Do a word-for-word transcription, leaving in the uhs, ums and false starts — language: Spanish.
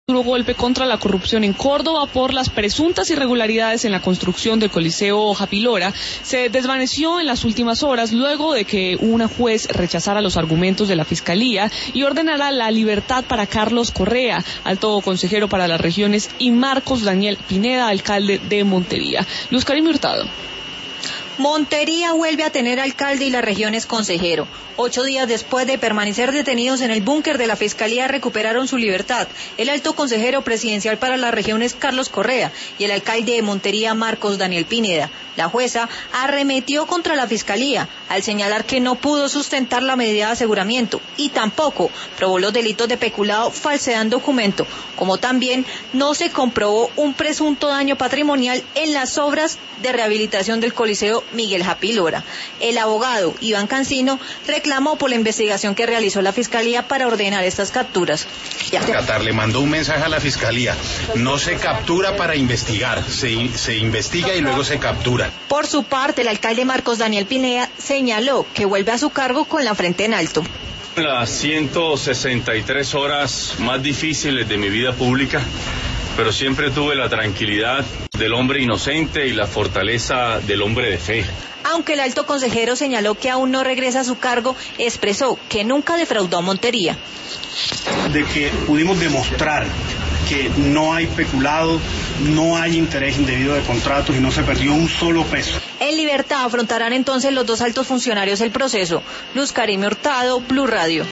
duro golpe contra la corrupción en Córdoba por las presuntas irregularidades en la construcción del Coliseo Japilora se desvaneció en las últimas horas luego de que una juez rechazara los argumentos de la Fiscalía y ordenara la libertad para Carlos Correa, alto consejero para las regiones, y Marcos Daniel Pineda, alcalde de Montería. Luz Karim Hurtado. Montería vuelve a tener alcalde y la región es consejero. Ocho días después de permanecer detenidos en el búnker de la Fiscalía recuperaron su libertad. El alto consejero presidencial para las regiones Carlos Correa y el alcalde de Montería Marcos Daniel Pineda. La jueza arremetió contra la Fiscalía al señalar que no pudo sustentar la medida de aseguramiento y tampoco probó los delitos de peculado, falsedad en documento, como también no se comprobó un presunto daño patrimonial en las obras de rehabilitación del Coliseo Miguel Japilora. El abogado Iván Cancino reclamó por la investigación que realizó la Fiscalía para ordenar estas capturas. Ya. Qatar le mandó un mensaje a la Fiscalía: no se captura para investigar, se, se investiga y luego se captura. Por su parte, el alcalde Marcos Daniel Pineda señaló que vuelve a su cargo con la frente en alto. Las ciento sesenta y tres horas más difíciles de mi vida pública, pero siempre tuve la tranquilidad del hombre inocente y la fortaleza del hombre de fe. Aunque el alto consejero señaló que aún no regresa a su cargo, expresó que nunca defraudó a Montería. De que pudimos demostrar que no hay peculado, no hay interés indebido de contratos y no se perdió un solo peso. En libertad afrontarán entonces los dos altos funcionarios el proceso. Luz Karim Hurtado, Blue Radio.